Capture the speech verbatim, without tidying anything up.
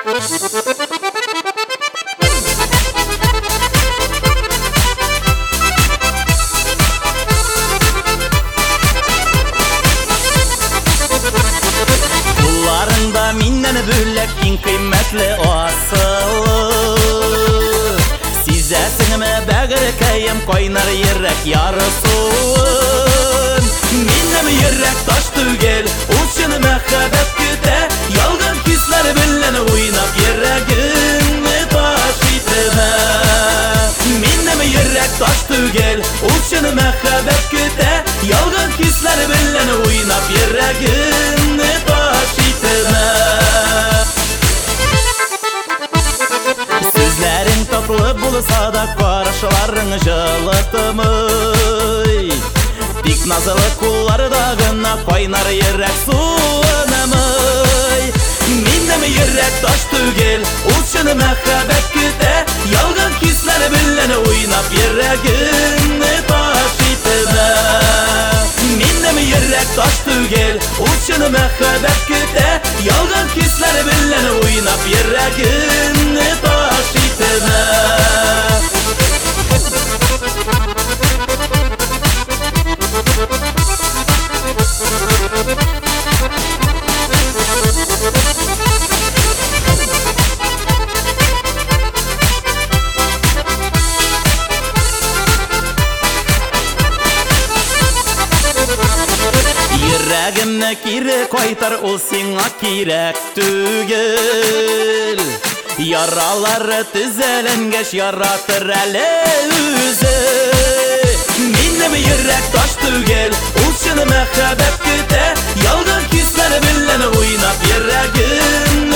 Kullarında minnen bülek in kıymetli asılı. Sizesingime begir kayım koynar yürek yarısın. Minnem yürek taş tügel uçunu mehbet küte. Yalgın küsler bilen oynap yüreğimi taş itime. Minnem yürek taş tügel uçunu mehbet küte. Yalgın küsler bilen oynap yüreğimi taş itime. Sizlerin tatlı bulsa da karşıların jılıtımıy. Dik nazılı kulları dağına koynar yürek sulanamıy. Minnem yürek taş tügel uçunu mehbet küte. Yalgın küsler bilen oynap yüreğimi taş itime. Minnem yürek taş tügel uçunu mehbet küte. Yalgın küsler bilen oynap yüreğimi taş itime. Yüreğimne kire koytar ol sana kirek tügel. Yaraları tüzelengeç yaratır ele üze. Minnem yürek taş tügel uçunu mehbet küte. Yalgın küsler bilen oynap yüreğimni